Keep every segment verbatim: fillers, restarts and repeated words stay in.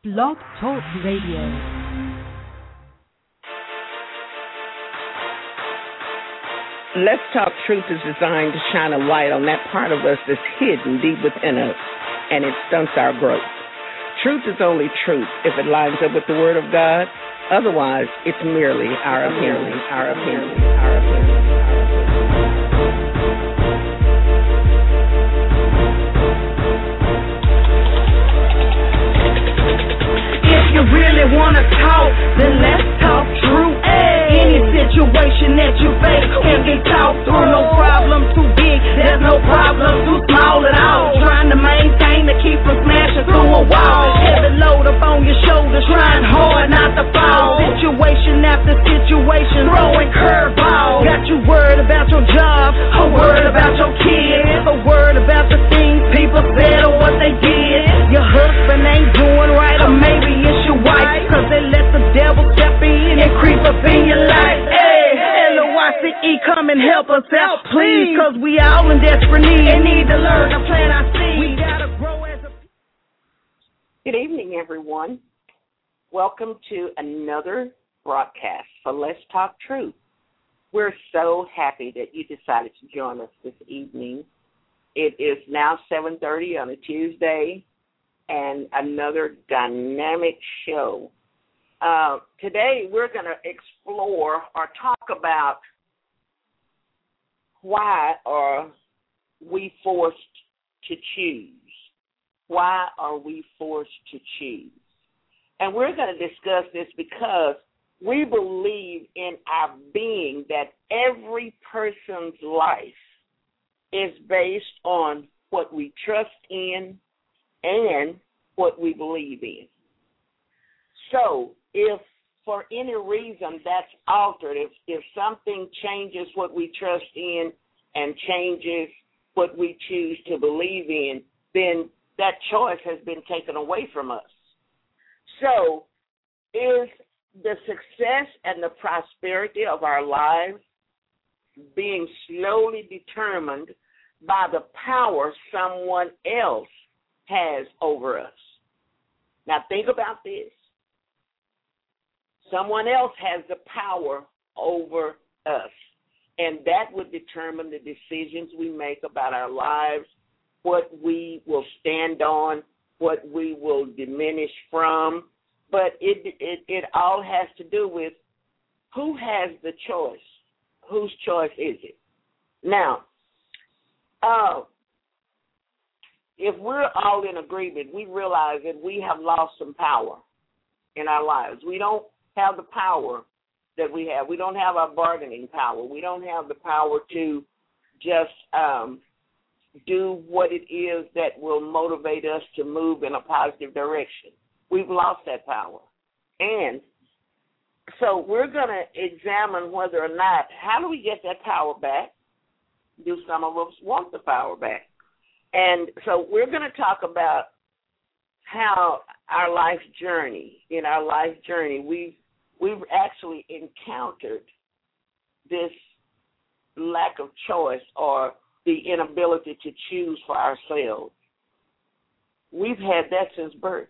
Blog Talk Radio. Let's Talk Truth is designed to shine a light on that part of us that's hidden deep within us, and it stunts our growth. Truth is only truth if it lines up with the Word of God. Otherwise, it's merely our opinion, our opinion, our opinion. If you really want to talk, then let's talk true. Any situation that you face can be talked through. No problem too big, there's no problem too small at all. Trying to maintain to keep from smashing through a wall. Heavy load up on your shoulders, trying hard not to fall. Situation after situation, throwing curveballs. Got you worried about your job, a word about your kids, a word about the things people said or what they did. Your husband ain't doing right, or maybe it's your wife, cause they let the devil step in and creep up in your life. Hey, L O I C E, come and help us out, please, cause we all in desperate need and need to learn to plant our seeds. We gotta grow as a... Good evening, everyone. Welcome to another broadcast for Let's Talk Truth. We're so happy that you decided to join us this evening. It is now seven thirty on a Tuesday, and another dynamic show. Uh, today, we're going to explore or talk about why are we forced to choose? Why are we forced to choose? And we're going to discuss this because we believe in our being that every person's life is based on what we trust in and what we believe in. So if for any reason that's altered, if, if something changes what we trust in and changes what we choose to believe in, then that choice has been taken away from us. So is the success and the prosperity of our lives being slowly determined by the power someone else has over us? Now think about this. Someone else has the power over us, and that would determine the decisions we make about our lives, what we will stand on, what we will diminish from. But it it, it all has to do with who has the choice. Whose choice is it? Now, uh, if we're all in agreement, we realize that we have lost some power in our lives. We don't have the power that we have. We don't have our bargaining power. We don't have the power to just um, do what it is that will motivate us to move in a positive direction. We've lost that power. And so we're going to examine whether or not, how do we get that power back? Do some of us want the power back? And so we're going to talk about how our life journey, in our life journey, we've, we've actually encountered this lack of choice or the inability to choose for ourselves. We've had that since birth.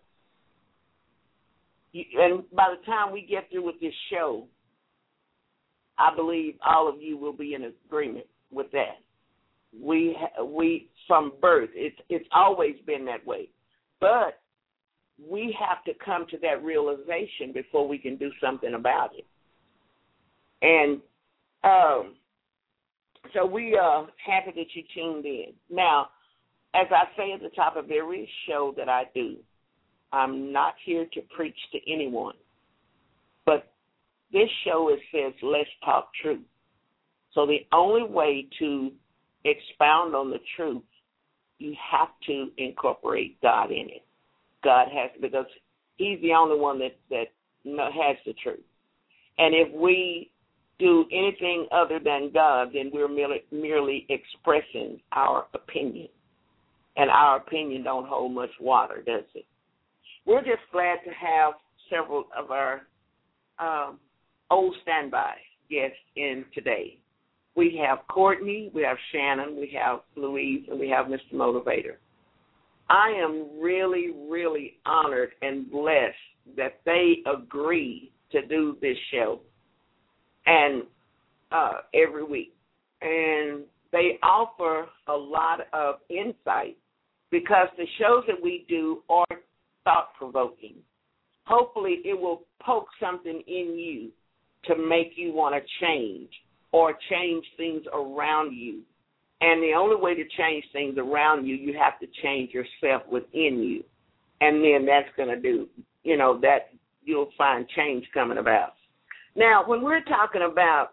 And by the time we get through with this show, I believe all of you will be in agreement with that. We we from birth, it's it's always been that way, but we have to come to that realization before we can do something about it. And um, so we are happy that you tuned in. Now, as I say at the top of every show that I do, I'm not here to preach to anyone, but this show it says let's talk truth. So the only way to expound on the truth, you have to incorporate God in it. God has, because he's the only one that, that has the truth. And if we do anything other than God, then we're merely, merely expressing our opinion. And our opinion don't hold much water, does it? We're just glad to have several of our um, old standby guests in today. We have Courtney, we have Shannon, we have Louise, and we have Mister Motivator. I am really, really honored and blessed that they agree to do this show and uh, every week. And they offer a lot of insight because the shows that we do are thought-provoking. Hopefully it will poke something in you to make you want to change or change things around you. And the only way to change things around you, you have to change yourself within you. And then that's going to do, you know, that you'll find change coming about. Now, when we're talking about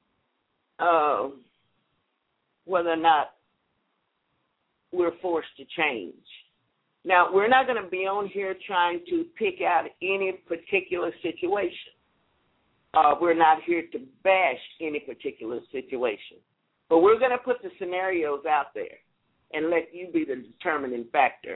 uh, whether or not we're forced to change, now, we're not going to be on here trying to pick out any particular situation. Uh, we're not here to bash any particular situation. But we're going to put the scenarios out there and let you be the determining factor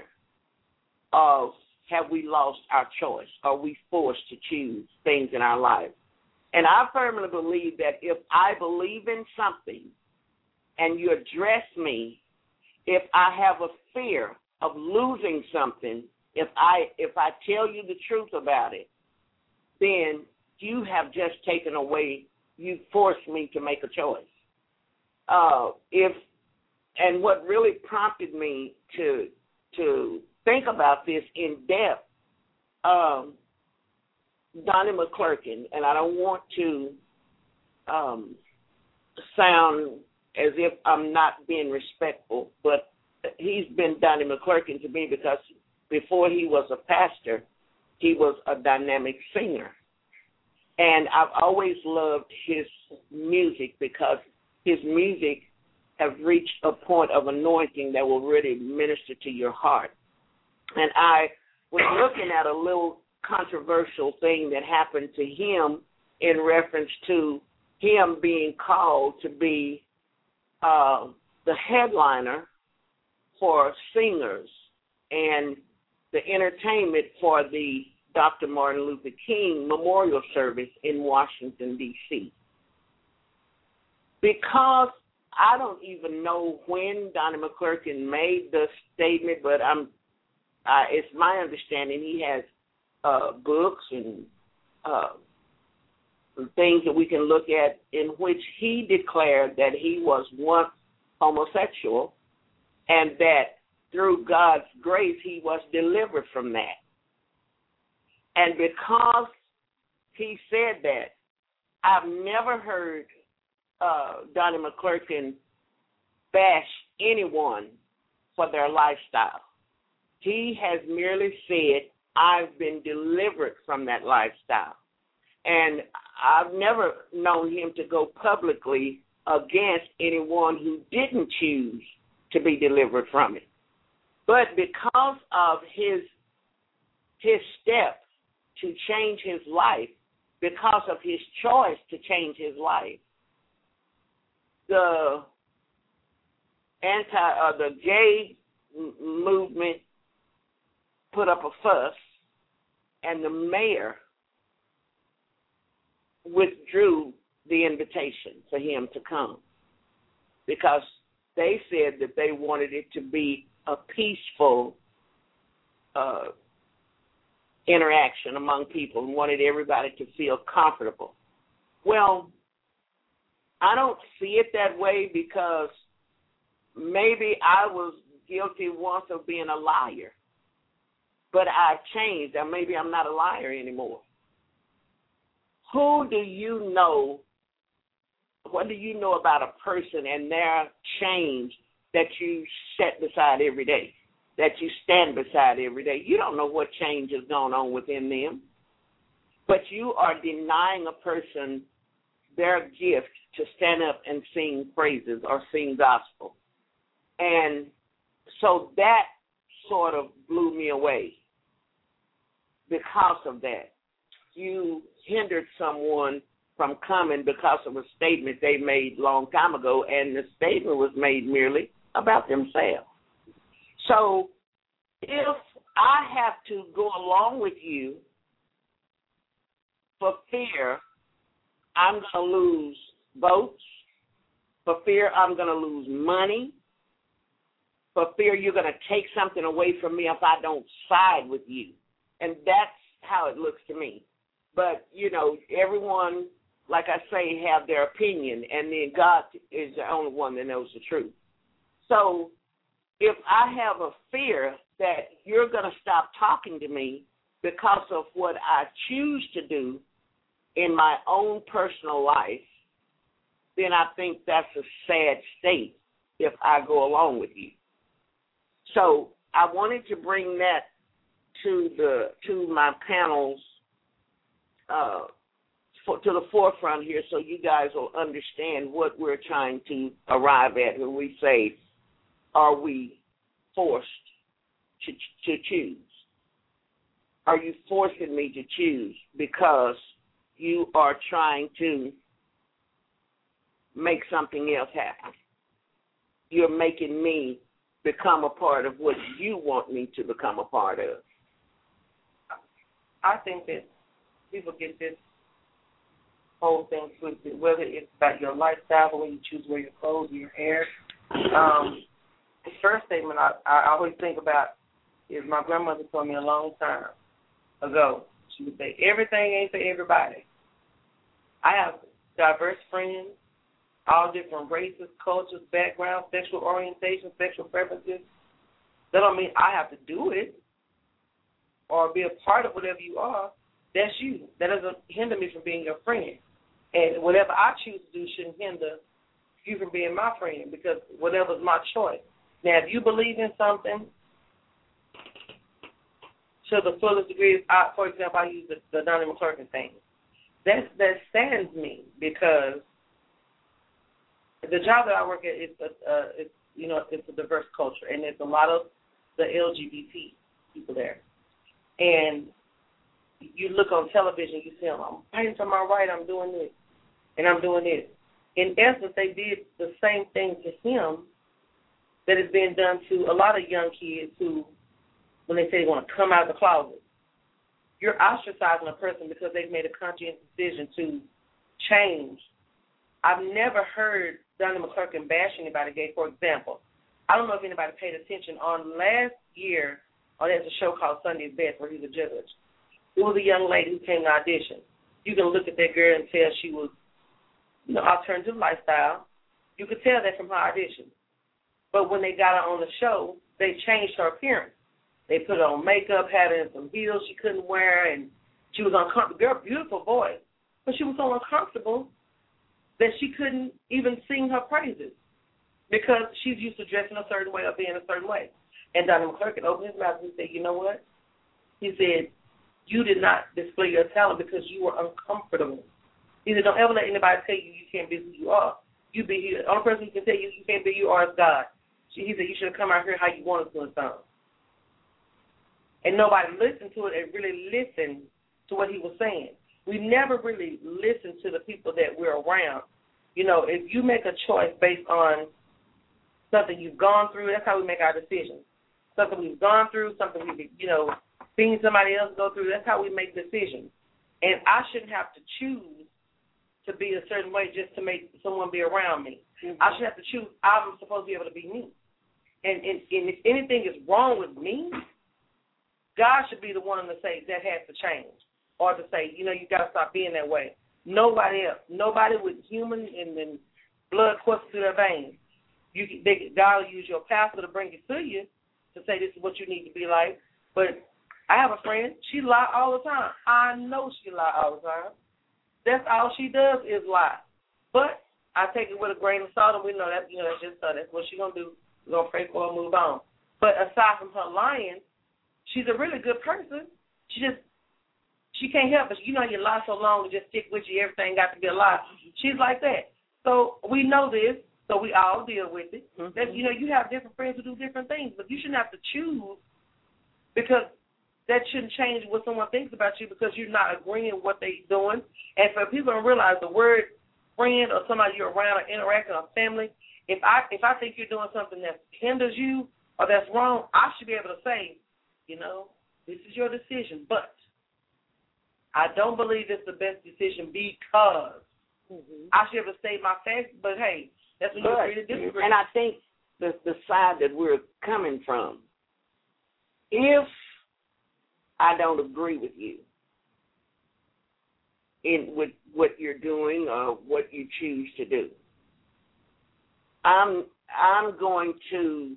of have we lost our choice? Are we forced to choose things in our life? And I firmly believe that if I believe in something and you address me, if I have a fear of losing something, if I if I tell you the truth about it, then you have just taken away, you forced me to make a choice. Uh, if and what really prompted me to to think about this in depth, um, Donnie McClurkin, and I don't want to um, sound as if I'm not being respectful, but he's been Donnie McClurkin to me because before he was a pastor, he was a dynamic singer. And I've always loved his music because his music has reached a point of anointing that will really minister to your heart. And I was looking at a little controversial thing that happened to him in reference to him being called to be uh, the headliner for singers and the entertainment for the Doctor Martin Luther King Memorial Service in Washington, D C Because I don't even know when Donnie McClurkin made the statement, but I'm, uh, it's my understanding he has uh, books and uh, things that we can look at in which he declared that he was once homosexual and that through God's grace he was delivered from that. And because he said that, I've never heard uh, Donnie McClurkin bash anyone for their lifestyle. He has merely said, I've been delivered from that lifestyle. And I've never known him to go publicly against anyone who didn't choose to be delivered from it. But because of his his step to change his life, because of his choice to change his life, the anti uh, the gay m- movement put up a fuss, and the mayor withdrew the invitation for him to come because they said that they wanted it to be a peaceful uh, interaction among people and wanted everybody to feel comfortable. Well, I don't see it that way because maybe I was guilty once of being a liar, but I've changed, or maybe I'm not a liar anymore. Who do you know, what do you know about a person and their change that you set beside every day, that you stand beside every day? You don't know what change has gone on within them, but you are denying a person their gift to stand up and sing praises or sing gospel. And so that sort of blew me away because of that. You hindered someone from coming because of a statement they made a long time ago, and the statement was made merely about themselves. So if I have to go along with you for fear I'm going to lose votes, for fear I'm going to lose money, for fear you're going to take something away from me if I don't side with you. And that's how it looks to me. But, you know, everyone, like I say, have their opinion, and then God is the only one that knows the truth. So if I have a fear that you're going to stop talking to me because of what I choose to do in my own personal life, then I think that's a sad state if I go along with you. So I wanted to bring that to the to my panels uh, for, to the forefront here, so you guys will understand what we're trying to arrive at when we say, are we forced to, to choose? Are you forcing me to choose because you are trying to make something else happen? You're making me become a part of what you want me to become a part of. I think that people get this whole thing twisted, whether it's about your lifestyle, the way you choose to wear your clothes or your hair. Um, the first statement I, I always think about is my grandmother told me a long time ago. She would say, everything ain't for everybody. I have diverse friends, all different races, cultures, backgrounds, sexual orientation, sexual preferences. That don't mean I have to do it or be a part of whatever you are. That's you. That doesn't hinder me from being your friend. And whatever I choose to do shouldn't hinder you from being my friend, because whatever's my choice. Now, if you believe in something to the fullest degree, I, for example, I use the, the Donnie McClurkin thing. That, that saddens me, because the job that I work at is, a, uh, it's, you know, it's a diverse culture, and there's a lot of the L G B T people there. And you look on television, you see them, I'm fighting for my right, I'm doing this, and I'm doing this. In essence, they did the same thing to him that is being done to a lot of young kids who, when they say they want to come out of the closet, you're ostracizing a person because they've made a conscious decision to change. I've never heard Donnie McClurkin bash anybody gay. For example, I don't know if anybody paid attention. On last year, oh, there's a show called Sunday's Best where he's a judge. It was a young lady who came to audition. You can look at that girl and tell she was, you know, alternative lifestyle. You could tell that from her audition. But when they got her on the show, they changed her appearance. They put her on makeup, had her in some heels she couldn't wear, and she was uncomfortable. Girl, beautiful voice. But she was so uncomfortable that she couldn't even sing her praises because she's used to dressing a certain way or being a certain way. And Donnie McClurkin opened his mouth and said, you know what? He said, you did not display your talent because you were uncomfortable. He said, don't ever let anybody tell you you can't be who you are. You be here. The only person who can tell you you can't be who you are is God. He said, you should have come out here how you wanted to and sung. And nobody listened to it and really listened to what he was saying. We never really listen to the people that we're around. You know, if you make a choice based on something you've gone through, that's how we make our decisions. Something we've gone through, something we've, you know, seen somebody else go through, that's how we make decisions. And I shouldn't have to choose to be a certain way just to make someone be around me. Mm-hmm. I should have to choose, I'm supposed to be able to be me. And, and, and if anything is wrong with me, God should be the one to say that has to change, or to say, you know, you got to stop being that way. Nobody else, nobody with human and, and blood coursing through their veins. You, they, God will use your pastor to bring it to you to say this is what you need to be like. But I have a friend, she lie all the time. I know she lie all the time. That's all she does is lie. But I take it with a grain of salt, and we know that, you know, that's just her. That's what she's going to do. We're going to pray for her and move on. But aside from her lying, she's a really good person. She just, she can't help it. You know, you lie so long, it just stick with you. Everything got to be a lie. She's like that. So we know this, so we all deal with it. Mm-hmm. That, you know, you have different friends who do different things, but you shouldn't have to choose, because that shouldn't change what someone thinks about you because you're not agreeing with what they're doing. And for people to realize the word friend or somebody you're around or interacting or family, if I if I think you're doing something that hinders you or that's wrong, I should be able to say, you know, this is your decision, but I don't believe it's the best decision because mm-hmm. I should be able to state my facts, but hey, that's when you agree to disagree. And I think the, the side that we're coming from. If I don't agree with you in with what you're doing or what you choose to do, I'm I'm going to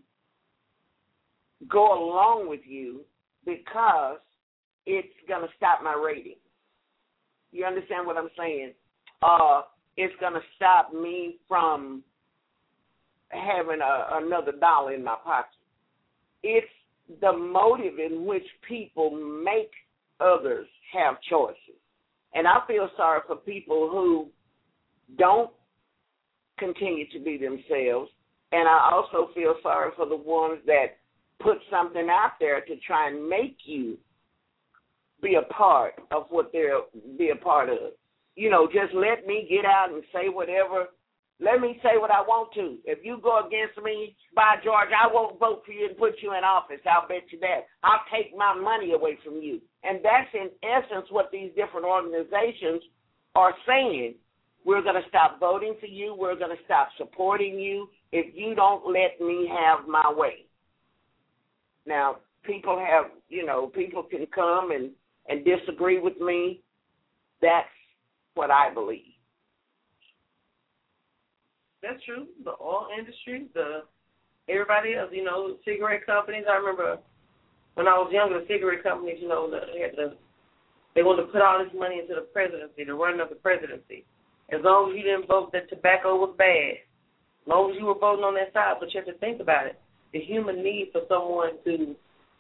go along with you because it's going to stop my rating. You understand what I'm saying? Uh, it's going to stop me from having a, another dollar in my pocket. It's the motive in which people make others have choices. And I feel sorry for people who don't continue to be themselves, and I also feel sorry for the ones that put something out there to try and make you be a part of what they're be a part of. You know, just let me get out and say whatever. Let me say what I want to. If you go against me, by George, I won't vote for you and put you in office. I'll bet you that. I'll take my money away from you. And that's in essence what these different organizations are saying. We're going to stop voting for you. We're going to stop supporting you if you don't let me have my way. Now, people have, you know, people can come and, and disagree with me. That's what I believe. That's true. The oil industry, the everybody else, you know, cigarette companies. I remember when I was younger, the cigarette companies, you know, they had to, they wanted to put all this money into the presidency, the running of the presidency. As long as you didn't vote that tobacco was bad, as long as you were voting on that side, but you have to think about it. The human need for someone to,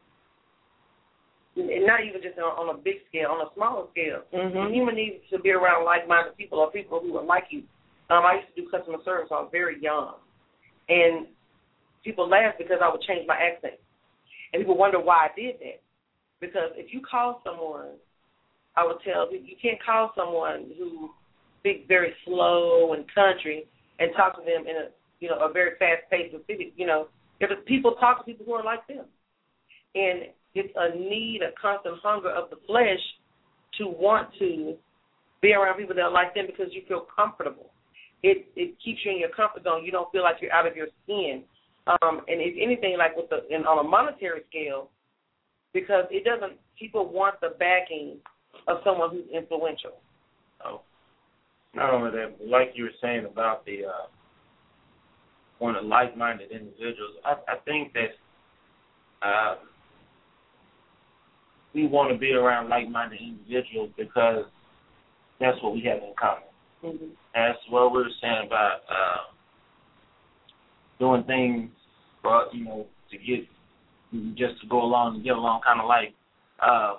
and not even just on, on a big scale, on a smaller scale, mm-hmm. the human need to be around like-minded people or people who are like you. Um, I used to do customer service. I was very young. And people laughed because I would change my accent. And people wonder why I did that. Because if you call someone, I would tell you, you can't call someone who speaks very slow and country and talk to them in a, you know, a very fast-paced city. You know, if people talk to people who are like them. And it's a need, a constant hunger of the flesh to want to be around people that are like them because you feel comfortable. It it keeps you in your comfort zone. You don't feel like you're out of your skin. Um, and if anything, like with the in, on a monetary scale, because it doesn't, people want the backing of someone who's influential. Oh, not only that, but like you were saying about the uh, one of like-minded individuals, I, I think that uh, we want to be around like-minded individuals because that's what we have in common. Mm-hmm. That's what we were saying about uh, doing things for, you know, to get, just to go along and get along, kind of like, uh,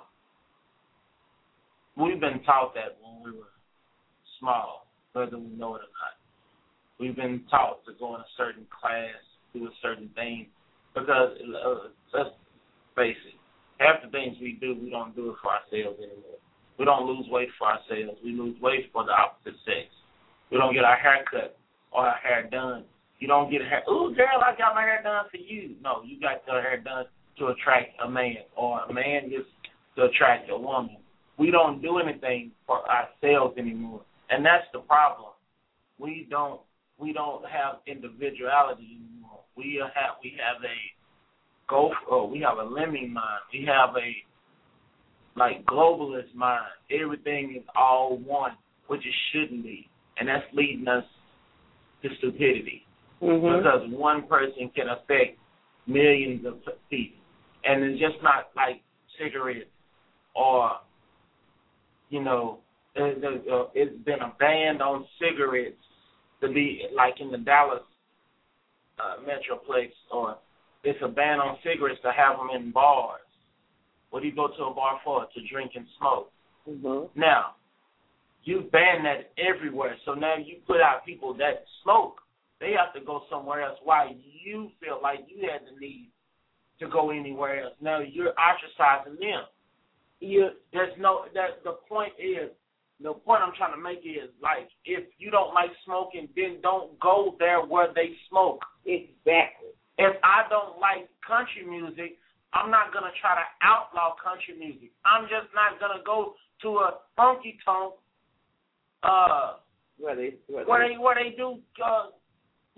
we've been taught that when we were small, whether we know it or not. We've been taught to go in a certain class, do a certain thing, because, uh, let's face it, half the things we do, we don't do it for ourselves anymore. We don't lose weight for ourselves. We lose weight for the opposite sex. We don't get our hair cut or our hair done. You don't get a hair, ooh, girl, I got my hair done for you. No, you got your hair done to attract a man, or a man gets to attract a woman. We don't do anything for ourselves anymore, and that's the problem. We don't we don't have individuality anymore. We have we have a go oh, we have a lemming mind. We have a like globalist mind. Everything is all one, which it shouldn't be, and that's leading us to stupidity. Mm-hmm. Because one person can affect millions of people, and it's just not like cigarettes or, you know, it's been a ban on cigarettes to be like in the Dallas uh, Metroplex, or it's a ban on cigarettes to have them in bars. What do you go to a bar for? To drink and smoke. Mm-hmm. Now, you ban that everywhere, so now you put out people that smoke. They have to go somewhere else. Why you feel like you had the need to go anywhere else. Now you're ostracizing them. You, there's no, that the point is, the point I'm trying to make is, like, if you don't like smoking, then don't go there where they smoke. Exactly. If I don't like country music, I'm not going to try to outlaw country music. I'm just not going to go to a honky-tonk uh, where they, where where they, they, where they do, uh,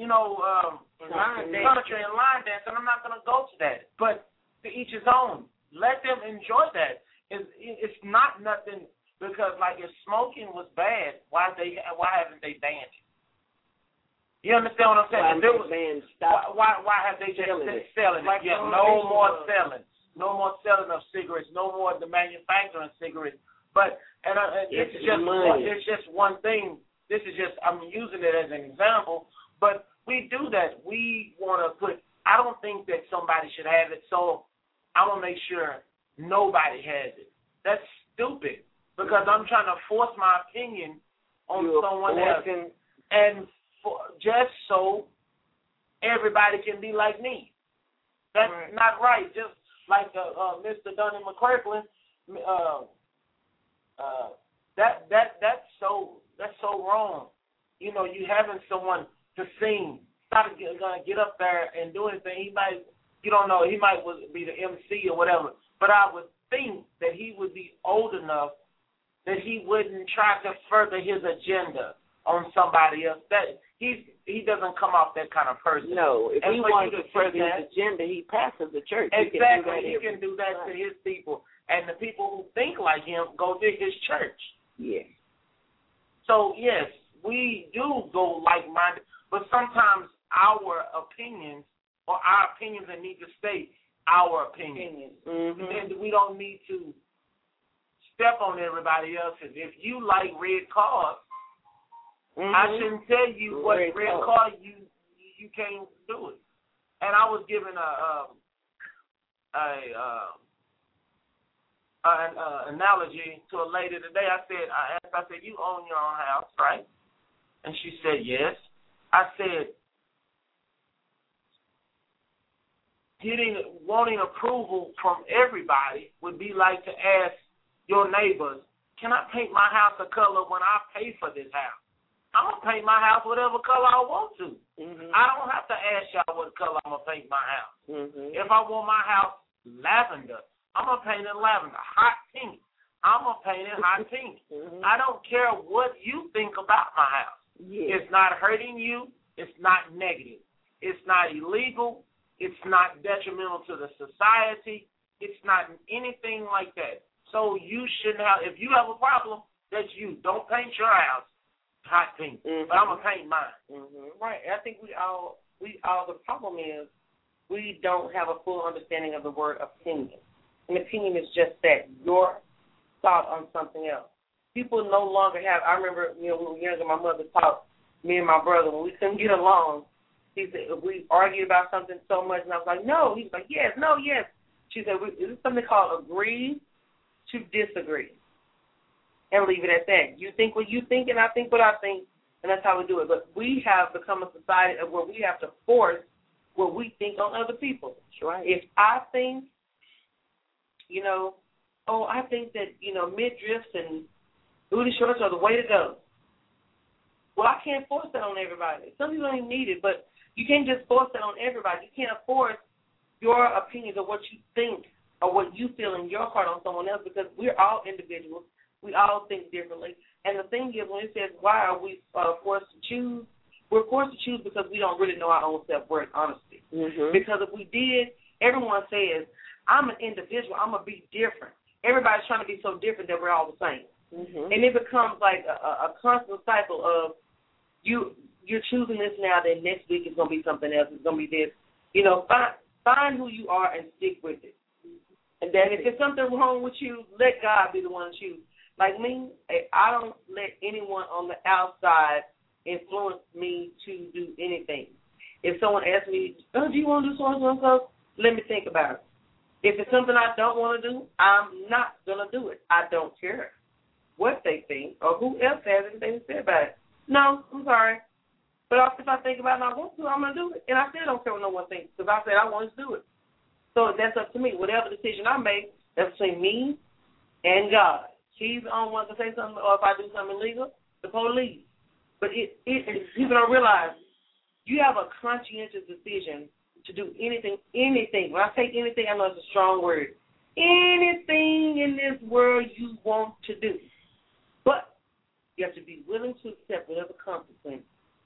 you know, um, line country and line dance, and I'm not going to go to that. But to each his own. Let them enjoy that. It's, it's not nothing because, like, if smoking was bad, why they why haven't they banned it? You understand what I'm saying? Why, if it was, why, why why have they just selling been it? selling it? Like yeah, no more selling. No more selling of cigarettes. No more the manufacturing cigarettes. But and, uh, and this is just one, it's just one thing. This is just I'm using it as an example. But we do that. We want to put. I don't think that somebody should have it. So I'm gonna make sure nobody has it. That's stupid because I'm trying to force my opinion on You're someone forcing, else, and for, just so everybody can be like me. That's right. not right. Just like uh, uh, Mister Donnie McClurkin, uh, uh, that that that's so that's so wrong. You know, you having someone to sing, not gonna get up there and do anything. He might, you don't know, he might be the M C or whatever. But I would think that he would be old enough that he wouldn't try to further his agenda on somebody else. That he he doesn't come off that kind of person. No, if and he wants to further his agenda, he passes the church. Exactly, he can do that, he can do that to his people, and the people who think like him go to his church. Yes. So yes, we do go like-minded, but sometimes our opinions or our opinions that need to stay our opinions. Mm-hmm. And we don't need to step on everybody else's. If you like red cars, mm-hmm. I shouldn't tell you what red, red car you you can't do it. And I was given a um, a uh, an uh, analogy to a lady today. I said, I asked, I said, you own your own house, right? And she said, yes. I said, getting wanting approval from everybody would be like to ask your neighbors, can I paint my house a color when I pay for this house? I'm going to paint my house whatever color I want to. Mm-hmm. I don't have to ask y'all what color I'm going to paint my house. Mm-hmm. If I want my house lavender, I'm going to paint it lavender, hot pink. I'm going to paint it hot pink. Mm-hmm. I don't care what you think about my house. Yes. It's not hurting you. It's not negative. It's not illegal. It's not detrimental to the society. It's not anything like that. So you shouldn't have, if you have a problem, that's you. Don't paint your house hot pink, mm-hmm. but I'm going to paint mine. Mm-hmm. Right. I think we all, we all, the problem is we don't have a full understanding of the word opinion. An opinion is just that, your thought on something else. People no longer have, I remember, you know, when we were younger, my mother taught me and my brother, when we couldn't get along, he said, if we argued about something so much, and I was like, no. He's like, yes, no, yes. She said, is something called agree to disagree, and leave it at that. You think what you think, and I think what I think, and that's how we do it. But we have become a society where we have to force what we think on other people. That's right. If I think, you know, oh, I think that, you know, midriffs and booty shorts are the way to go. Well, I can't force that on everybody. Some people don't even need it, but you can't just force that on everybody. You can't force your opinions or what you think or what you feel in your heart on someone else, because we're all individuals. We all think differently. And the thing is, when it says, why are we uh, forced to choose, we're forced to choose because we don't really know our own self-worth, honestly. Mm-hmm. Because if we did, everyone says, I'm an individual, I'm going to be different. Everybody's trying to be so different that we're all the same. Mm-hmm. And it becomes like a, a constant cycle of you, you're choosing this now, then next week it's going to be something else. It's going to be this. You know, find, find who you are and stick with it. And then if there's something wrong with you, let God be the one to choose. Like me, I don't let anyone on the outside influence me to do anything. If someone asks me, oh, do you want to do so and so, let me think about it. If it's something I don't want to do, I'm not going to do it. I don't care what they think or who else has anything to say about it. No, I'm sorry. But if I think about it and I want to, I'm going to do it. And I still don't care what no one thinks because I said I want to do it. So that's up to me. Whatever decision I make, that's between me and God. He's the only one to say something, or if I do something illegal, the police. But it, it, it, people don't realize you have a conscientious decision to do anything, anything. When I say anything, I know it's a strong word. Anything in this world you want to do. But you have to be willing to accept whatever consequence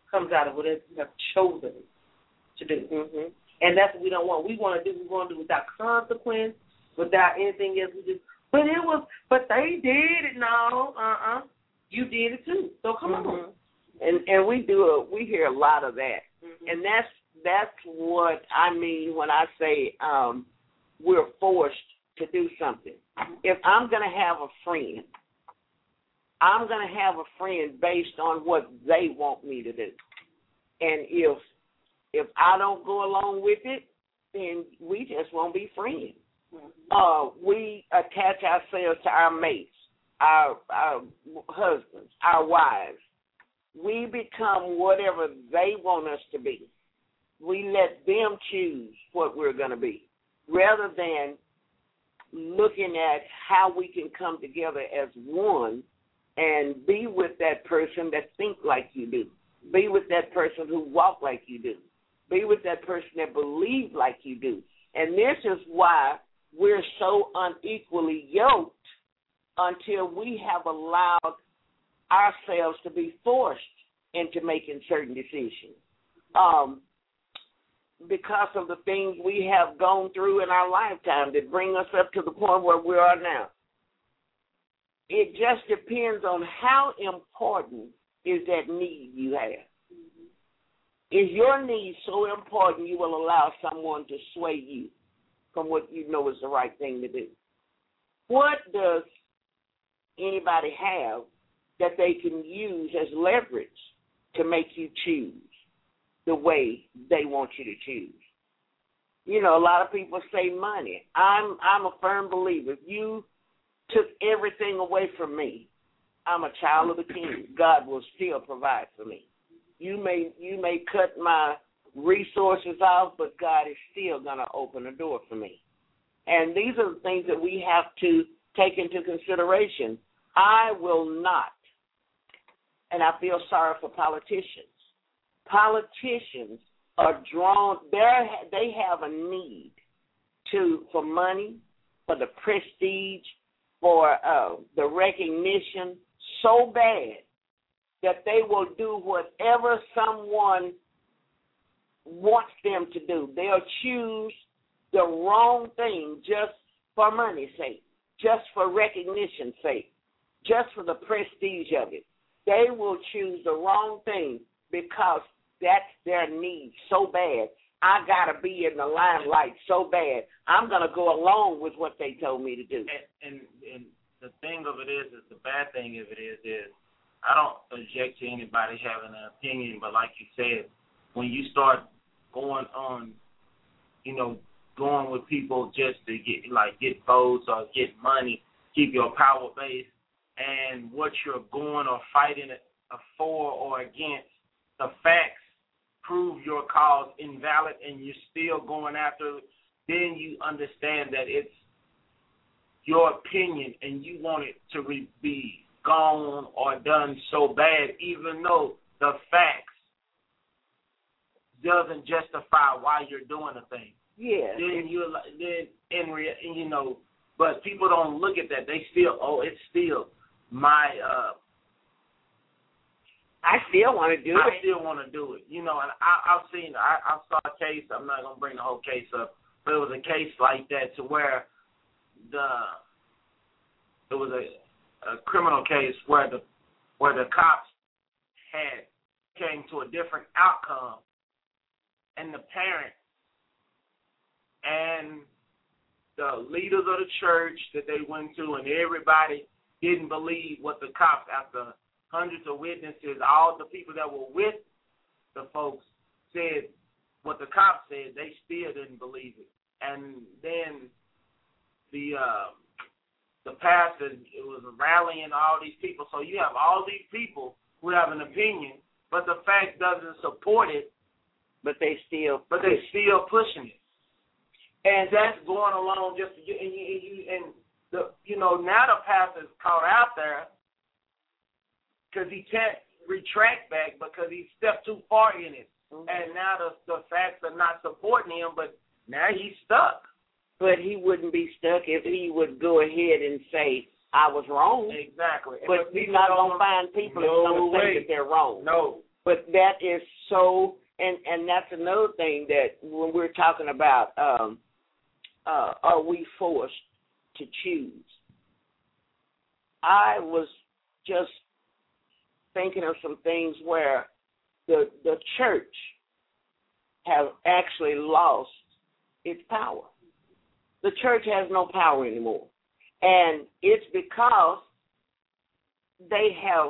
comes out of whatever you have chosen to do. Mm-hmm. And that's what we don't want. We want to do, we want to do without consequence, without anything else. We just, but it was, but they did it. No, uh-uh. You did it too. So come mm-hmm. on. And and we do a, we hear a lot of that. Mm-hmm. And that's that's what I mean when I say um, we're forced to do something. Mm-hmm. If I'm going to have a friend, I'm going to have a friend based on what they want me to do. And if if I don't go along with it, then we just won't be friends. Mm-hmm. Uh, we attach ourselves to our mates, our, our husbands, our wives. We become whatever they want us to be. We let them choose what we're going to be, rather than looking at how we can come together as one and be with that person that think like you do, be with that person who walk like you do, be with that person that believe like you do. And this is why we're so unequally yoked until we have allowed ourselves to be forced into making certain decisions um, because of the things we have gone through in our lifetime that bring us up to the point where we are now. It just depends on how important is that need you have. Is your need so important you will allow someone to sway you from what you know is the right thing to do? What does anybody have that they can use as leverage to make you choose the way they want you to choose? You know, a lot of people say money. I'm I'm a firm believer. If you took everything away from me, I'm a child of the King. God will still provide for me. You may you may cut my resources off, but God is still going to open a door for me. And these are the things that we have to take into consideration. I will not, and I feel sorry for politicians. Politicians are drawn, they have a need to for money, for the prestige, for uh, the recognition so bad that they will do whatever someone wants them to do. They'll choose the wrong thing just for money's sake, just for recognition's sake, just for the prestige of it. They will choose the wrong thing because that's their need so bad. I got to be in the limelight so bad. I'm going to go along with what they told me to do. And, and, and the thing of it is, is the bad thing of it is, is I don't object to anybody having an opinion, but like you said, when you start going on, you know, going with people just to get, like, get votes or get money, keep your power base, and what you're going or fighting for or against, the facts prove your cause invalid and you're still going after it, then you understand that it's your opinion and you want it to re- be gone or done so bad, even though the facts doesn't justify why you're doing a thing. Yeah. Then you then in rea- you know, but people don't look at that. They still, oh, it's still my. Uh, I still want to do I it. I still want to do it. You know, and I, I've seen. I, I saw a case. I'm not gonna bring the whole case up, but it was a case like that to where the it was a, a criminal case where the where the cops had came to a different outcome, and the parent and the leaders of the church that they went to and everybody didn't believe what the cops, after hundreds of witnesses, all the people that were with the folks said what the cops said, they still didn't believe it. And then the uh, the pastor it was rallying all these people. So you have all these people who have an opinion, but the fact doesn't support it. But they still, but they still pushing it, and that's going along just to get, and you, and you and the you know now the pastor's caught out there because he can't retract back because he stepped too far in it, mm-hmm. and now the the facts are not supporting him, but now he's stuck. But he wouldn't be stuck if he would go ahead and say, I was wrong. Exactly. But, but he's not going to find people no that's going to say that they're wrong. No. But that is so, and, and that's another thing that when we're talking about, um, uh, are we forced to choose? I was just thinking of some things where the the church have actually lost its power. The church has no power anymore. And it's because they have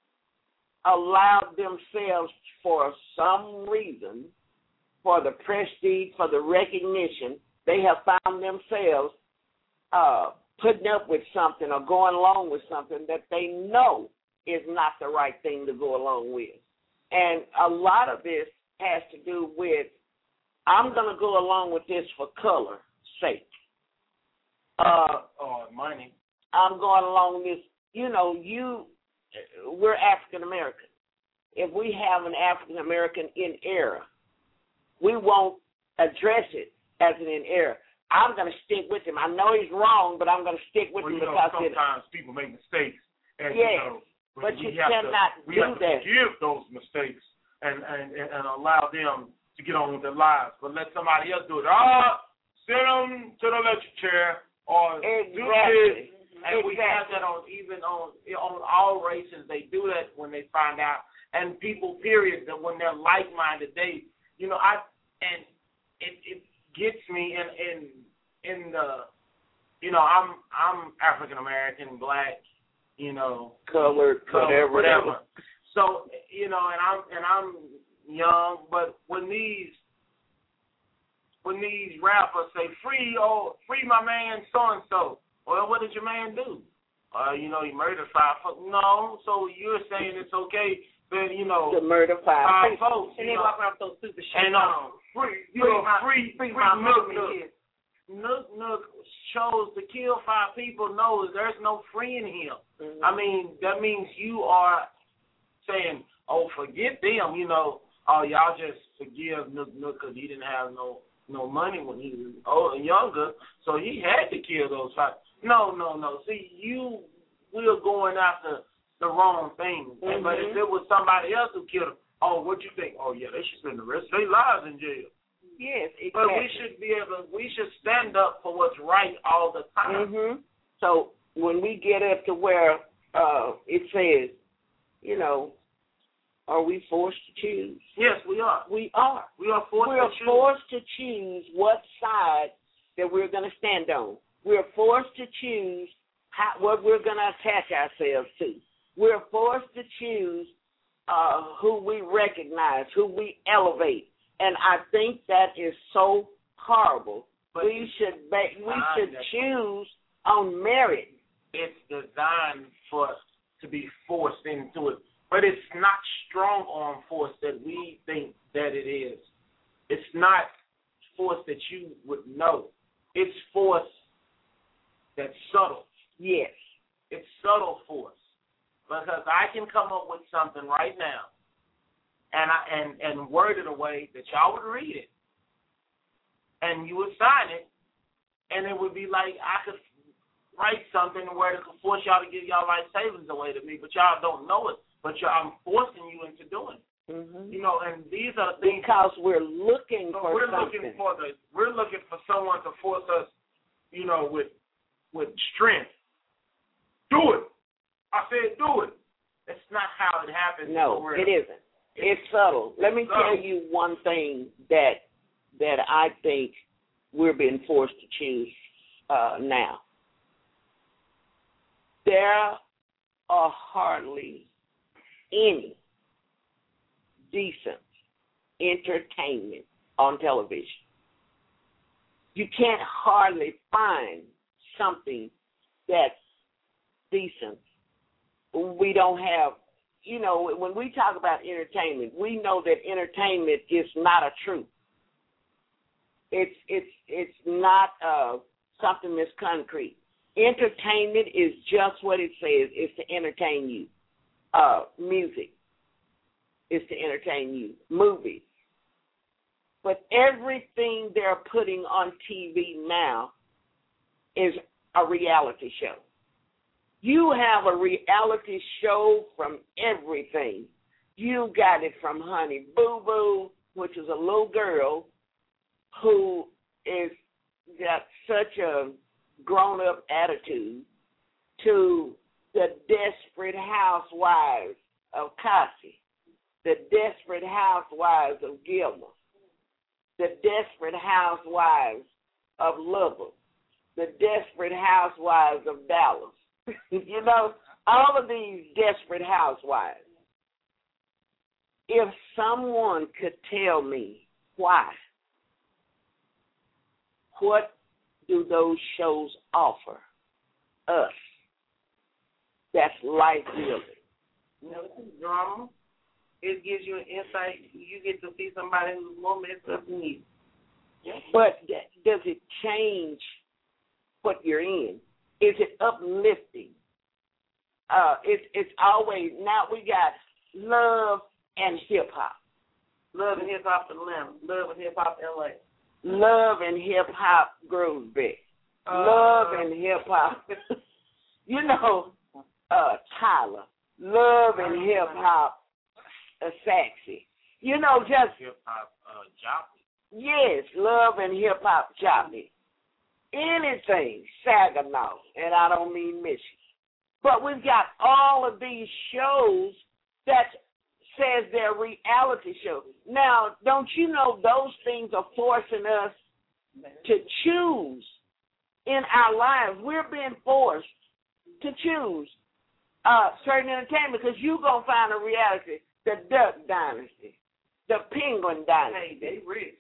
allowed themselves for some reason, for the prestige, for the recognition, they have found themselves uh, putting up with something or going along with something that they know is not the right thing to go along with. And a lot of this has to do with, I'm going to go along with this for color's sake. Uh, oh, money. I'm going along with this. You know, you, we're African American. If we have an African American in error, we won't address it as an in error. I'm going to stick with him. I know he's wrong, but I'm going to stick with well, him you know, because sometimes it, people make mistakes. And, yes, you know, but you have cannot to, we do have to that. forgive those mistakes and, and, and allow them to get on with their lives. But let somebody else do it. Ah, send them to the electric chair or exactly. do this. And exactly. we have that on even on on all races. They do that when they find out. And people, period, that when they're like-minded, they, you know, I and it it gets me in in in the, you know, I'm I'm African American, black, you know, colored, whatever, whatever. So you know, and I'm and I'm young, but when these when these rappers say free oh free my man so and so. Well, what did your man do? Uh, you know, he murdered five folks. No, so you're saying it's okay, then, you know, to murder five, five people. folks. And they walk around with those stupid shit. And, um, free, you free know, my, free, free, free my Nook, mom Nook. and kids. Nook, Nook chose to kill five people knows there's no freeing him. Mm-hmm. I mean, that means you are saying, oh, forget them, you know, oh, y'all just forgive Nook Nook because he didn't have no no money when he was old and younger, so he had to kill those five. No, no, no. See, you, we're going after the wrong thing. Mm-hmm. But if it was somebody else who killed him, oh, what you think? Oh, yeah, they should spend the rest of their lives in jail. Yes, exactly. But we should be able, we should stand up for what's right all the time. Mm-hmm. So when we get up to where uh, it says, you know, are we forced to choose? Yes, we are. We are. We are forced We're to choose. forced to choose what side that we're going to stand on. We're forced to choose how, what we're going to attach ourselves to. We're forced to choose uh, who we recognize, who we elevate. And I think that is so horrible. But we should be, we should that choose on merit. It's designed for to be forced into it. But it's not strong arm force that we think that it is. It's not force that you would know. It's force that's subtle. Yes. It's subtle force. Because I can come up with something right now and I and, and word it a way that y'all would read it. And you would sign it, and it would be like I could write something where it could force y'all to give y'all life savings away to me, but y'all don't know it. But I'm forcing you into doing it. Mm-hmm. You know, and these are the things because we're looking so for we're something. looking for the we're looking for someone to force us, you know, with with strength. Do it. I said do it. That's not how it happens. No, it isn't. It's, it's subtle. Let me subtle. tell you one thing that that I think we're being forced to choose uh, now. There are hardly any decent entertainment on television. You can't hardly find something that's decent. We don't have, you know, when we talk about entertainment, we know that entertainment is not a truth. It's it's it's not uh, something that's concrete. Entertainment is just what it says. It's to entertain you. Uh, music is to entertain you. Movies. But everything they're putting on T V now is a reality show. You have a reality show from everything. you got it from Honey Boo Boo, which is a little girl who is got such a grown-up attitude, to the Desperate Housewives of Kasi, the Desperate Housewives of Gilmer, the Desperate Housewives of Lubbock, the Desperate Housewives of Dallas. You know, all of these Desperate Housewives. If someone could tell me why, what do those shows offer us that's life building? You know, it's drama. It gives you an insight. You get to see somebody who's more messed up than you. But does it change what you're in? Is it uplifting? Uh, it's it's always, now we got love and hip hop. Love and hip hop Atlanta. Love and hip hop L A. Love and hip hop Groovesby. Uh, love and hip hop. You know, uh, Tyler. Love and hip hop uh, Saxy. You know, just hip hop uh, Joppy. Yes, love and hip hop Joppy. Anything Saginaw, and I don't mean Michigan. But we've got all of these shows that says they're reality shows. Now, don't you know those things are forcing us to choose in our lives? We're being forced to choose uh, certain entertainment because you're going to find a reality, the Duck Dynasty, the Penguin Dynasty. Hey, they rich.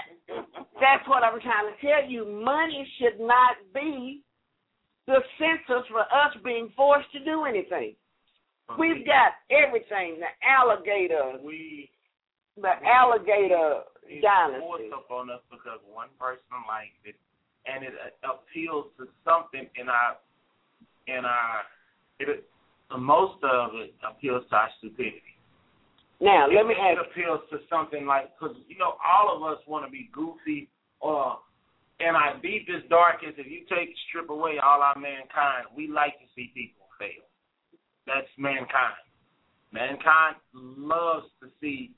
That's what I'm trying to tell you. Money should not be the census for us being forced to do anything. We've got everything, the alligator, we, the alligator it's dynasty. Forced up on us because one person likes it, and it appeals to something in our, in our, it, most of it appeals to our stupidity. Now, let it, me it ask. It appeals to something like, because, you know, all of us want to be goofy, or in our deepest, darkest, if you take, strip away all our mankind, we like to see people fail. That's mankind. Mankind loves to see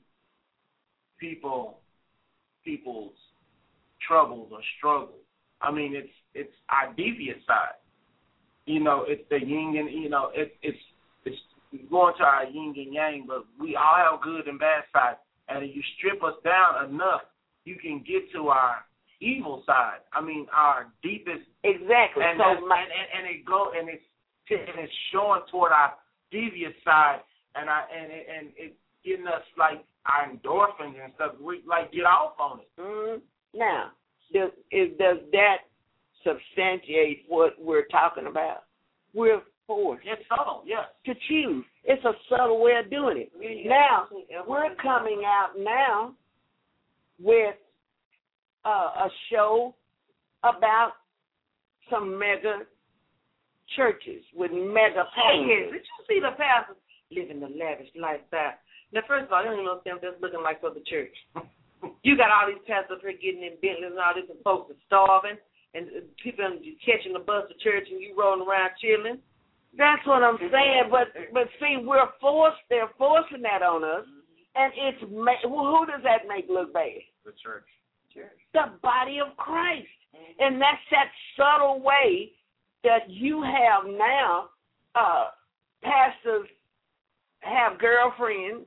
people, people's troubles or struggles. I mean, it's it's our devious side. You know, it's the yin and, you know, it, it's it's going to our yin and yang, but we all have good and bad sides. And if you strip us down enough, you can get to our evil side. I mean, our deepest. Exactly. And, so my, and, and, and it go and it's and it's showing toward our devious side, and I and it, and it getting us like our endorphins and stuff. We like get off on it. Mm-hmm. Now, does is, does that substantiate what we're talking about? We're forced. It's subtle, yes. To choose. It's a subtle way of doing it. Yeah, now yeah. we're coming out now with uh, a show about some mega churches with mega pastors. Hey, did you see the pastors living the lavish lifestyle? Now, first of all, I don't even know if that's looking like for the church. You got all these pastors here getting in Bentleys and all this, and folks are starving, and people catching the bus to church, and you rolling around chilling. That's what I'm saying. But but see, we're forced. They're forcing that on us, and it's well, who does that make look bad? The church. Church. The body of Christ, and that's that subtle way that you have now. Uh, pastors have girlfriends.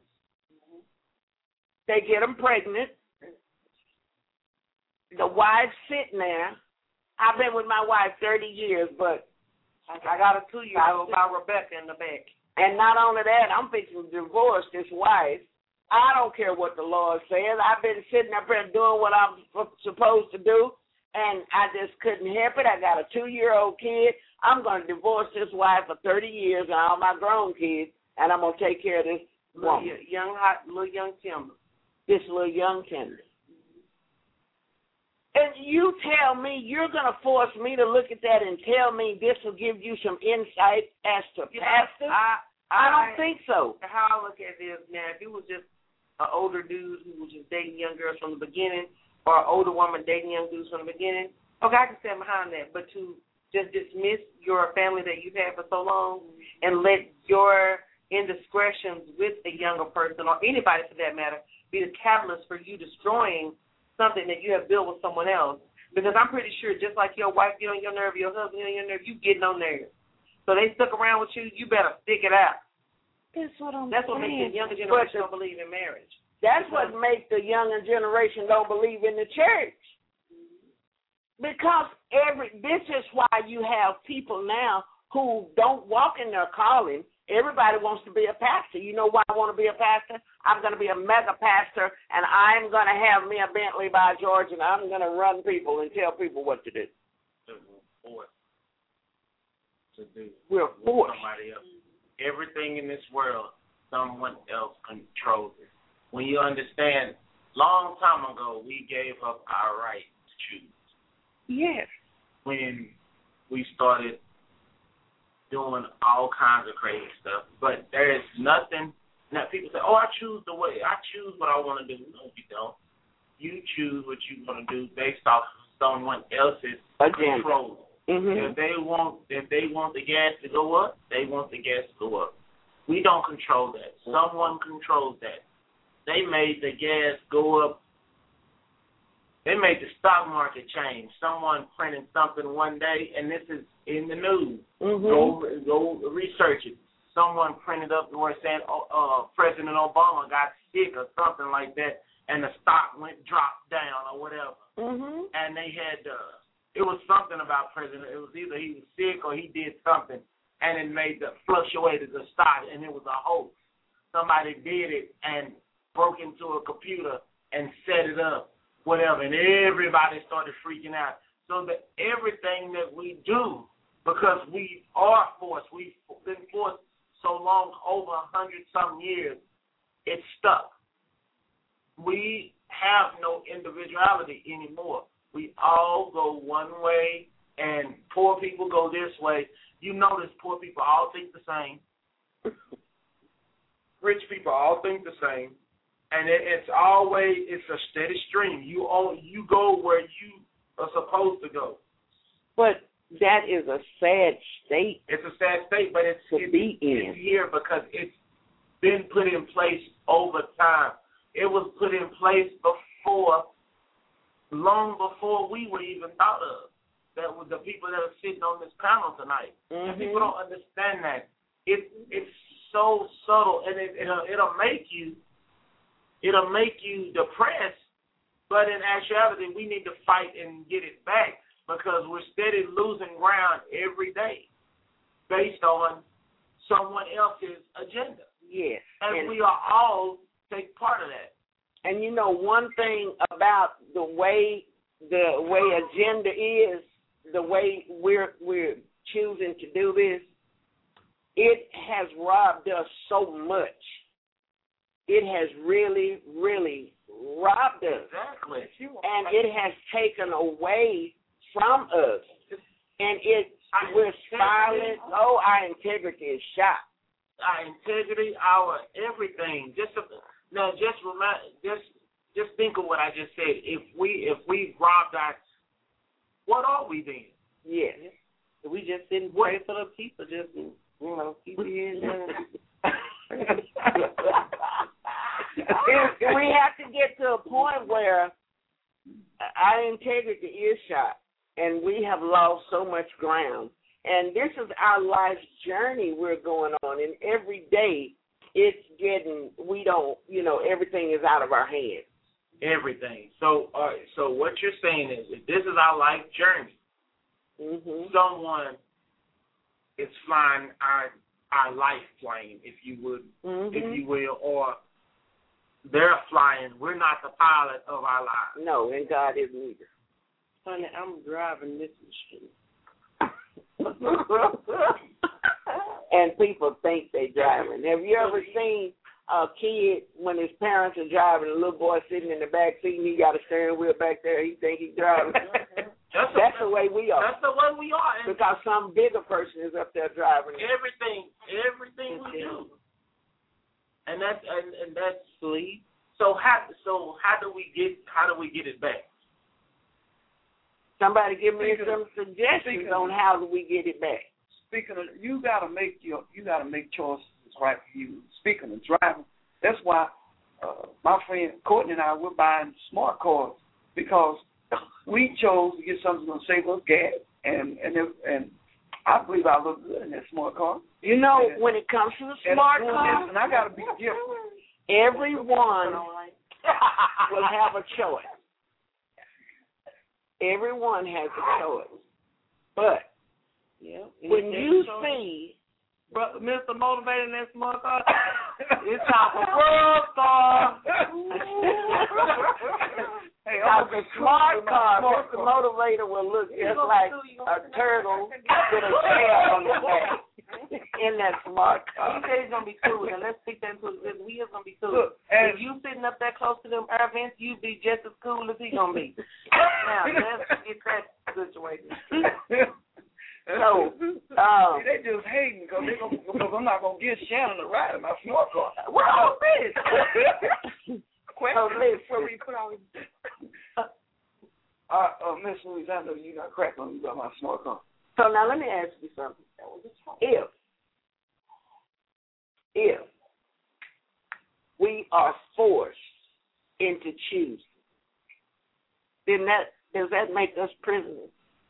They get them pregnant. The wife's sitting there. I've been with my wife thirty years, but I got a two-year-old by Rebecca in the back. And not only that, I'm fixing to divorce this wife. I don't care what the Lord says. I've been sitting up there doing what I'm supposed to do, and I just couldn't help it. I got a two-year-old kid. I'm going to divorce this wife for thirty years and all my grown kids, and I'm going to take care of this woman. Little young, hot, little young Timber. This little young tender. And you tell me, you're going to force me to look at that and tell me this will give you some insight as to You know, pastor? I, I, I don't think so. How I look at this now, if it was just an older dude who was just dating young girls from the beginning, or an older woman dating young dudes from the beginning, okay, I can stand behind that. But to just dismiss your family that you've had for so long and let your indiscretions with a younger person or anybody for that matter be the catalyst for you destroying something that you have built with someone else. Because I'm pretty sure just like your wife get on your nerve, your husband get on your nerve, you getting on there. So they stuck around with you, you better stick it out. That's what I'm That's saying. what makes the younger generation don't believe in marriage. That's what makes the younger generation don't believe in the church. Because every this is why you have people now who don't walk in their calling. Everybody wants to be a pastor. You know why I want to be a pastor? I'm going to be a mega pastor, and I'm going to have me a Bentley by George, and I'm going to run people and tell people what to do. We're forced to do. We're forced. Somebody else. Everything in this world, someone else controls it. When you understand, long time ago, we gave up our right to choose. Yes. When we started doing all kinds of crazy stuff. But there is nothing that people say, oh, I choose the way, I choose what I want to do. No, you don't. You choose what you want to do based off of someone else's Agenda. control. Mm-hmm. If they want if they want the gas to go up, they want the gas to go up. We don't control that. Someone controls that. They made the gas go up. They made the stock market change. Someone printed something one day, and this is in the news. Mm-hmm. Go go research it. Someone printed up where it said uh, uh, President Obama got sick or something like that, and the stock went dropped down or whatever. Mm-hmm. And they had uh, it was something about President. It was either he was sick or he did something, and it made the fluctuated the stock, and it was a hoax. Somebody did it and broke into a computer and set it up. Whatever, and everybody started freaking out. So that everything that we do, because we are forced, we've been forced so long, over a hundred some years, it's stuck. We have no individuality anymore. We all go one way, and poor people go this way. You notice poor people all think the same. Rich people all think the same. And it, it's always, it's a steady stream. You all, you go where you are supposed to go. But that is a sad state. It's a sad state, but it's, to it's, be in. it's here because it's been put in place over time. It was put in place before, long before we were even thought of. That was the people that are sitting on this panel tonight. Mm-hmm. And people don't understand that. It, it's so subtle, and it, it'll, it'll make you It'll make you depressed, but in actuality, we need to fight and get it back because we're steady losing ground every day based on someone else's agenda. Yes. And, and we are all take part of that. And you know, one thing about the way the way agenda is, the way we're we're choosing to do this, it has robbed us so much. It has really, really robbed us. Exactly. And it has taken away from us. And it we're spiraling. Oh, our integrity is shot. Our integrity, our everything. Just now, just remind, just just think of what I just said. If we if we robbed our, what are we then? Yes. We just didn't pray for the people. Just you know, keep it in. We have to get to a point where our integrity is shot, and we have lost so much ground. And this is our life's journey we're going on, and every day it's getting, we don't, you know, everything is out of our hands. Everything. So, uh, so what you're saying is, if this is our life journey, mm-hmm. someone is flying our our life plane, if you would, mm-hmm. if you will, or they're flying. We're not the pilot of our lives. No, and God isn't either. Honey, I'm driving this machine. And people think they're driving. Have you ever seen a kid when his parents are driving, a little boy sitting in the back seat and he got a steering wheel back there, he think he's driving? That's, that's the way we are. That's the way we are. And because some bigger person is up there driving. Everything, everything we do. And that's and, and that's sleep. So how so how do we get how do we get it back? Somebody give me Speaking some of, suggestions on how do we get it back. Speaking of, you gotta make your you gotta make choices it's right for you. Speaking of driving, that's why uh, my friend Courtney and I, we're buying smart cars because we chose to get something that's going to save us gas, and and if, and I believe I look good in that smart car. You know, and, when it comes to the smart car, and I got to be different. Everyone will have a choice. Everyone has a choice. But yeah, when you see Bro, Mister Motivator in that smart car, it's time for world star. Hey, now, the smart car, Mister Motivator will look just like a turtle with a tail on the back in that smart car. He said he's going to be cool, and let's stick that into it. We is going to be cool. Look, if you sitting up that close to them air vents, you be just as cool as he going to be. Now, let's get that situation. So, um, See, they just hating because they gonna, because I'm not going to get Shannon to ride in my smart car. What all this? So, listen. Where we put all uh, uh, Miss Louise, I know you got crack on you about my smart car. So now let me ask you something. If, if we are forced into choosing, then that does that make us prisoners?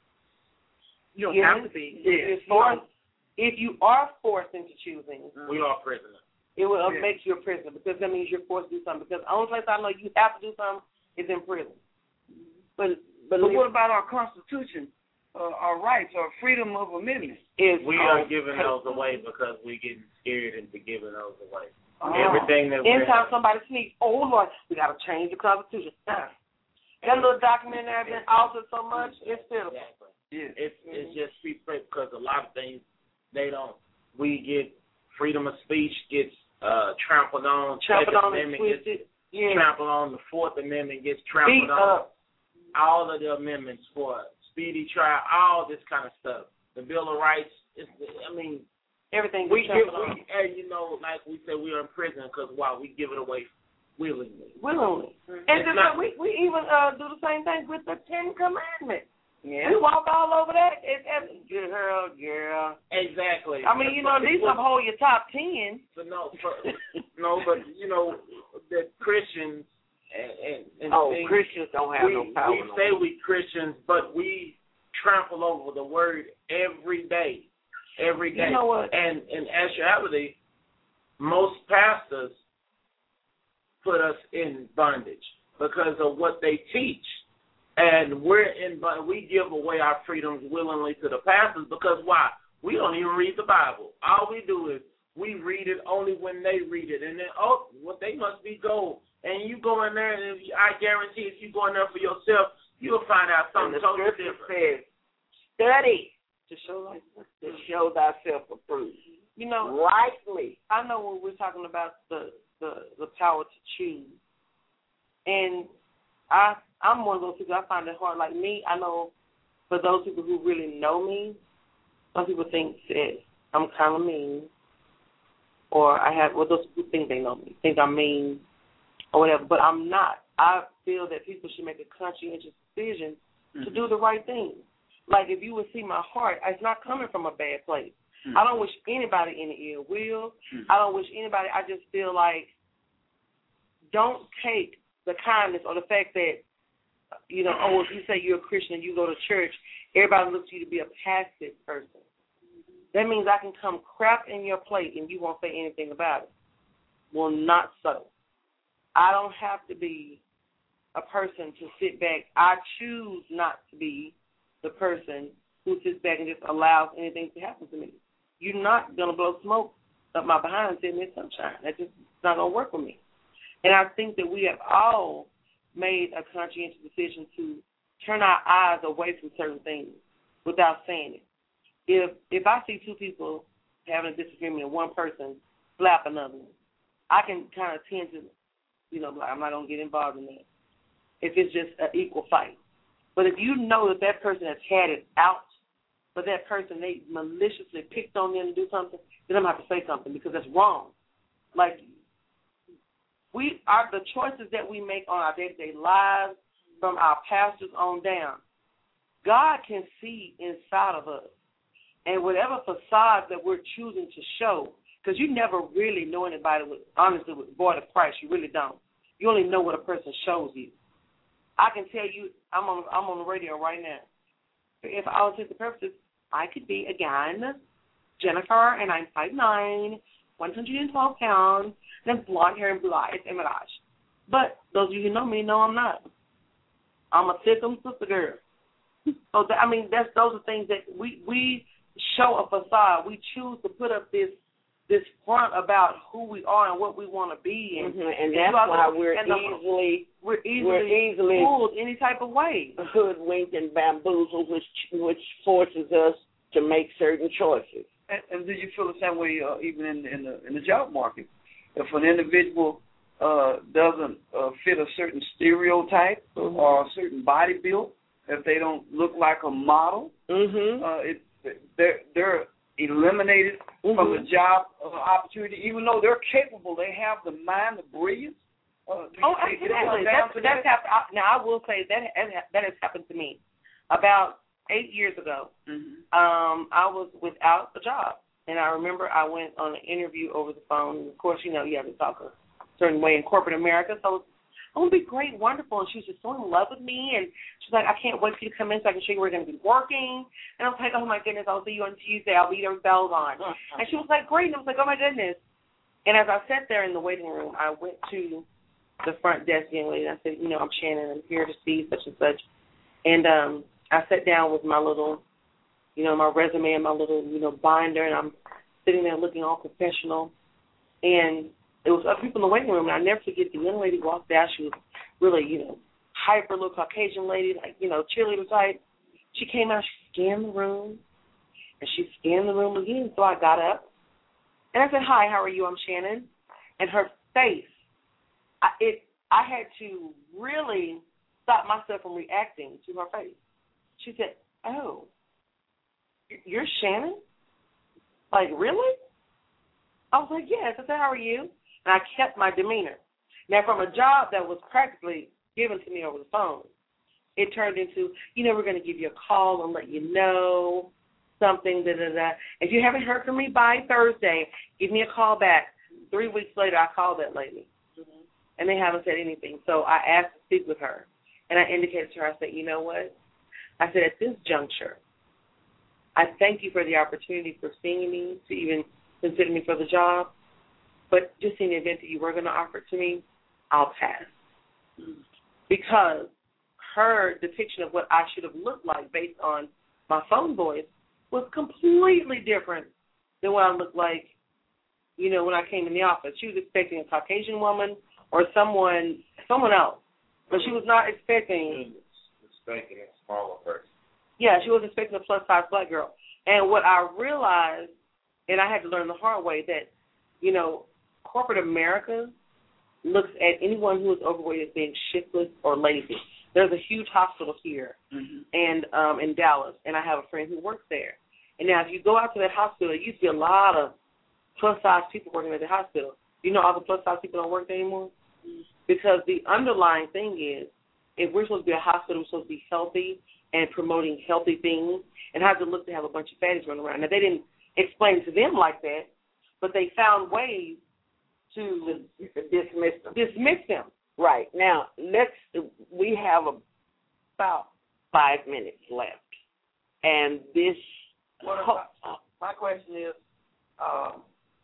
You don't Yeah. have to be. Yeah. It's forced. If you are forced into choosing, We are prisoners. it will Yeah. make you a prisoner because that means you're forced to do something. Because the only place I know you have to do something is in prison. But but, But what about our Constitution, uh, our rights, our freedom of amendment? is We are giving those away because we're getting scared into giving those away. Oh. Everything that we're Anytime somebody sneaks, oh Lord, we got to change the Constitution. That little document there has been altered so much, it's still. Exactly. Yeah. It's it's just free speech because a lot of things they don't. We get freedom of speech gets uh, trampled on. Trampled Second on and Amendment gets twisted. Yeah. trampled on. The Fourth Amendment gets trampled Beat on. up. All of the amendments for speedy trial, all this kind of stuff. The Bill of Rights. It's, I mean, Everything we gets give. trampled on. We, and you know, like we said, we are in prison because why? We give it away willingly. Willingly. Mm-hmm. And It's just not- like we, we even uh, do the same thing with the Ten Commandments. Yeah. We walk all over that. It's, it's girl, girl. Exactly. I mean, you know, these uphold your top ten. But no, but, no, but you know that Christians and, and, and oh things, Christians don't have we, no power. we no say more. we Christians, but we trample over the word every day, every day. You know what? And in actuality, most pastors put us in bondage because of what they teach. And we're in, but we give away our freedoms willingly to the pastors because why? We don't even read the Bible. All we do is we read it only when they read it, and then oh, well, they must be gold. And you go in there, and if you, I guarantee, if you go in there for yourself, you'll find out And something the totally scripture different. says, "Study To show like to show thyself approved." you know, Rightly. I know when we're talking about the, the, the power to choose. And I I'm one of those people, I find it hard. Like me, I know for those people who really know me, some people think that I'm kind of mean, or I have, well, those people think they know me, think I'm mean, or whatever, but I'm not. I feel that people should make a conscientious decision mm-hmm. to do the right thing. Like if you would see my heart, it's not coming from a bad place. Mm-hmm. I don't wish anybody any ill will. Mm-hmm. I don't wish anybody, I just feel like don't take the kindness or the fact that, you know, oh, if you say you're a Christian and you go to church, everybody looks at you to be a passive person. That means I can come crap in your plate and you won't say anything about it. Well, not so. I don't have to be a person to sit back. I choose not to be the person who sits back and just allows anything to happen to me. You're not going to blow smoke up my behind and send me sunshine. That's just not going to work with me. And I think that we have all made a conscientious decision to turn our eyes away from certain things without saying it. If if I see two people having a disagreement and one person slap another one, I can kind of tend to, you know, like I'm not going to get involved in that if it's just an equal fight. But if you know that that person has had it out, but that person, they maliciously picked on them to do something, then I'm going to have to say something because that's wrong. Like, we are the choices that we make on our day-to-day lives, from our pastors on down. God can see inside of us. And whatever facade that we're choosing to show, because you never really know anybody with, honestly, with void of Christ. You really don't. You only know what a person shows you. I can tell you, I'm on I'm on the radio right now. If I was the purposes, I could be, again, Jennifer, and I'm five nine, one hundred twelve pounds, and I'm blonde hair and blue eyes and mirage. But those of you who know me know I'm not. I'm a thick-em sister girl. So, that, I mean, that's those are things that we, we show a facade. We choose to put up this this front about who we are and what we want to be, and, mm-hmm. and, and that's why the, we're the, easily we're easily, we're easily fooled any type of way, hoodwinked and bamboozled, which which forces us to make certain choices. And, and do you feel the same way uh, even in, in the in the job market? If an individual uh, doesn't uh, fit a certain stereotype mm-hmm. or a certain body build, if they don't look like a model, mm-hmm. uh, it, they're they're eliminated mm-hmm. from the job uh, opportunity, even though they're capable. They have the mind, the brilliance. Uh, oh, absolutely. That's, that's happened. Now, I will say that that has happened to me. About eight years ago, mm-hmm. um, I was without a job. And I remember I went on an interview over the phone. Of course, you know, you have to talk a certain way in corporate America. So it would be great, wonderful. And she was just so in love with me. And she's like, I can't wait for you to come in so I can show you where you're going to be working. And I was like, oh, my goodness, I'll see you on Tuesday. I'll be there with bells on. Uh-huh. And she was like, great. And I was like, oh, my goodness. And as I sat there in the waiting room, I went to the front desk young lady. And I said, you know, I'm Shannon. I'm here to see such and such. And um, I sat down with my little, you know, my resume and my little, you know, binder. And I'm sitting there looking all professional. And it was other people in the waiting room, and I never forget the young lady walked out. She was really, you know, hyper little Caucasian lady, like, you know, cheerleader type. She came out, she scanned the room, and she scanned the room again. So I got up, and I said, hi, how are you? I'm Shannon. And her face, I, it, I had to really stop myself from reacting to her face. She said, oh, you're Shannon? Like, really? I was like, yes. I said, how are you? And I kept my demeanor. Now, from a job that was practically given to me over the phone, it turned into, you know, we're going to give you a call and let you know something, da-da-da. If you haven't heard from me by Thursday, give me a call back. Three weeks later, I called that lady, mm-hmm. and they haven't said anything. So I asked to speak with her, and I indicated to her, I said, you know what? I said, at this juncture, I thank you for the opportunity for seeing me, to even consider me for the job. But just in the event that you were going to offer it to me, I'll pass. Because her depiction of what I should have looked like based on my phone voice was completely different than what I looked like, you know, when I came in the office. She was expecting a Caucasian woman or someone someone else. But she was not expecting... Expecting a smaller person. Yeah, she was expecting a plus-size black girl. And what I realized, and I had to learn the hard way, that, you know, corporate America looks at anyone who is overweight as being shiftless or lazy. There's a huge hospital here mm-hmm. and um, in Dallas, and I have a friend who works there. And now if you go out to that hospital, there used to be a lot of plus-size people working at the hospital. You know all the plus-size people don't work there anymore? Mm-hmm. Because the underlying thing is, if we're supposed to be a hospital, we're supposed to be healthy and promoting healthy things, and how does it look to have a bunch of fatties running around? Now, they didn't explain to them like that, but they found ways to dismiss them. Dismiss them. Right. Now, let's, we have about five minutes left. And this... What about, uh, my question is, um,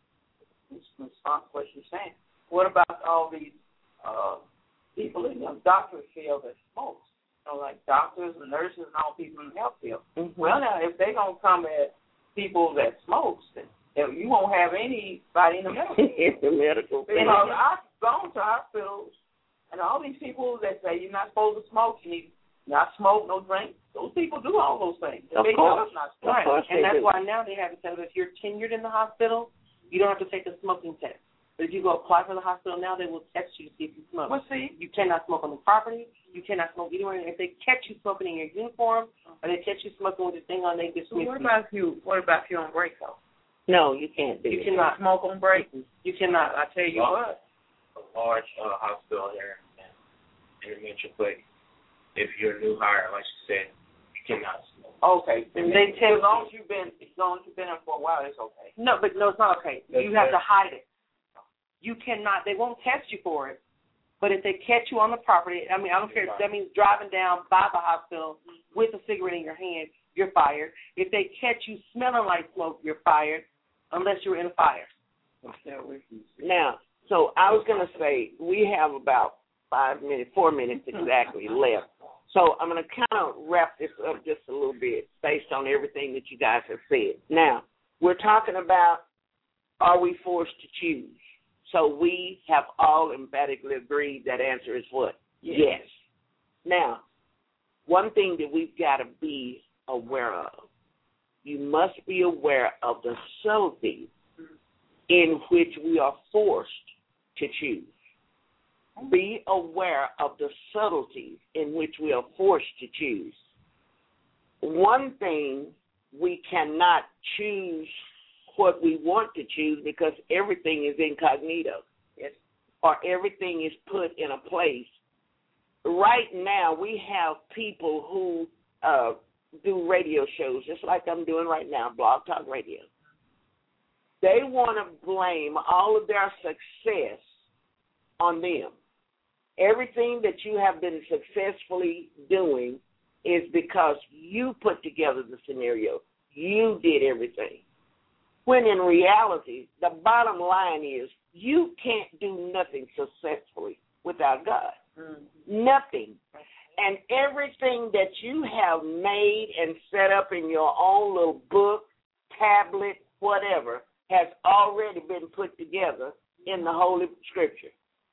in response to what you're saying, what about all these uh, people in the doctor field that smoke? You know, like doctors and nurses and all people in the health field. Mm-hmm. Well, now, if they're going to come at people that smoke, then you won't have anybody in the medical field. in the medical field. Because I've gone to hospitals, and all these people that say you're not supposed to smoke, you need not smoke, no drink, those people do all those things. Of they course. Not right. Of course and that's do. why now they have it said if you're tenured in the hospital, you don't have to take a smoking test. But if you go apply for the hospital now, they will text you to see if you smoke. Well, see, you cannot smoke on the property. You cannot smoke anywhere. If they catch you smoking in your uniform, or they catch you smoking with the thing on, they dismiss you. What about you? What about if you're on break, though? No, you can't do you it. You cannot smoke on break. You cannot. I tell you well, what. A large uh, hospital here in the Metroplex. If you're a new hire, like you said, you cannot smoke. Okay. And They tell as long as you've been, as long as you've been there for a while, it's okay. No, but no, it's not okay. That's You have right. to hide it. You cannot. They won't test you for it. But if they catch you on the property, I mean, I don't care. That means driving down by the hospital with a cigarette in your hand, you're fired. If they catch you smelling like smoke, you're fired, unless you're in a fire. Now, so I was going to say we have about five minutes, four minutes exactly left. So I'm going to kind of wrap this up just a little bit based on everything that you guys have said. Now, we're talking about, are we forced to choose? So we have all emphatically agreed that answer is what? Yes. yes. Now, one thing that we've got to be aware of, you must be aware of the subtlety in which we are forced to choose. Be aware of the subtleties in which we are forced to choose. One thing, we cannot choose what we want to choose because everything is incognito, yes, or everything is put in a place. Right now, we have people who uh, do radio shows, just like I'm doing right now, Blog Talk Radio. They want to blame all of their success on them. Everything that you have been successfully doing is because you put together the scenario. You did everything. When in reality, the bottom line is you can't do nothing successfully without God. Mm-hmm. Nothing. And everything that you have made and set up in your own little book, tablet, whatever, has already been put together in the Holy Scripture.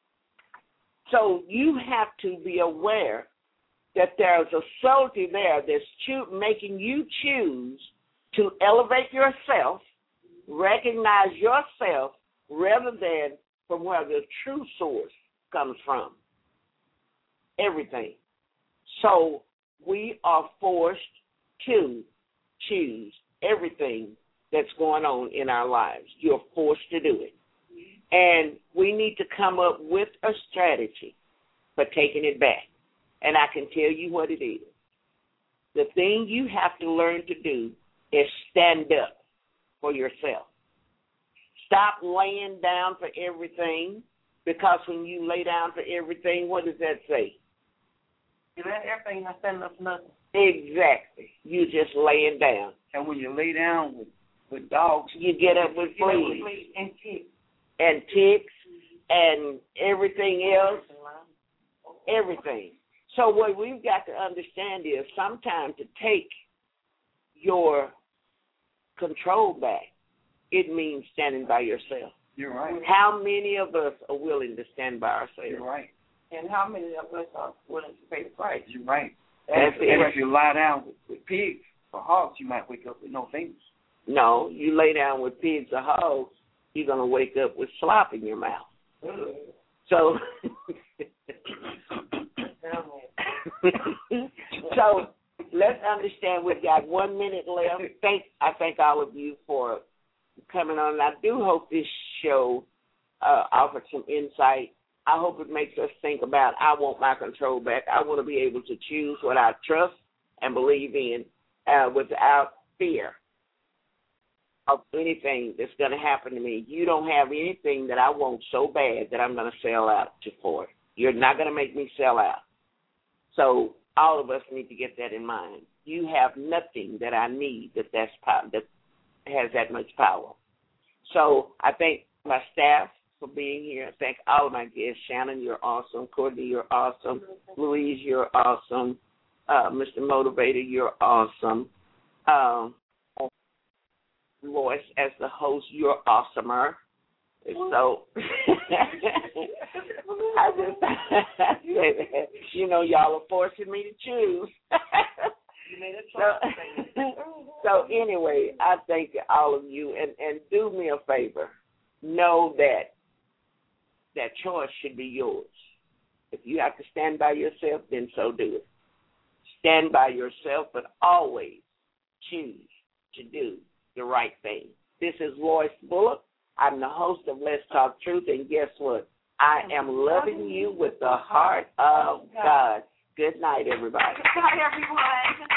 So you have to be aware that there's a subtlety there that's cho- making you choose to elevate yourself, recognize yourself, rather than from where the true source comes from. Everything. So we are forced to choose everything that's going on in our lives. You're forced to do it. And we need to come up with a strategy for taking it back. And I can tell you what it is. The thing you have to learn to do is stand up for yourself. Stop laying down for everything, because when you lay down for everything, what does that say? You let everything not stand up for nothing. Exactly. You just laying down. And when you lay down with, with dogs, you get up with fleas. And ticks. And ticks and everything else. Everything. So what we've got to understand is sometimes to take your control back, it means standing by yourself. You're right. How many of us are willing to stand by ourselves? You're right. And how many of us are willing to pay the price? You're right. That's and, it. and if you lie down with, with pigs or hogs, you might wake up with no fingers. No, you lay down with pigs or hogs, you're going to wake up with slop in your mouth. So, so let's understand we've got one minute left. Thank, I thank all of you for coming on. And I do hope this show uh, offered some insight. I hope it makes us think about, I want my control back. I want to be able to choose what I trust and believe in uh, without fear of anything that's going to happen to me. You don't have anything that I want so bad that I'm going to sell out to for it. You're not going to make me sell out. So all of us need to get that in mind. You have nothing that I need that that's power, that has that much power. So I thank my staff for being here. I thank all of my guests. Shannon, you're awesome. Courtney, you're awesome. Louise, you're awesome. Uh, Mister Motivator, you're awesome. Um, Lois, as the host, you're awesomer. So I just say that, you know, y'all are forcing me to choose. so, so anyway, I thank all of you, and, and do me a favor. Know that that choice should be yours. If you have to stand by yourself, then so do it. Stand by yourself, but always choose to do the right thing. This is Lois Bullock. I'm the host of Let's Talk Truth, and guess what? I am loving you with the heart of God. Good night, everybody. Good night, everyone.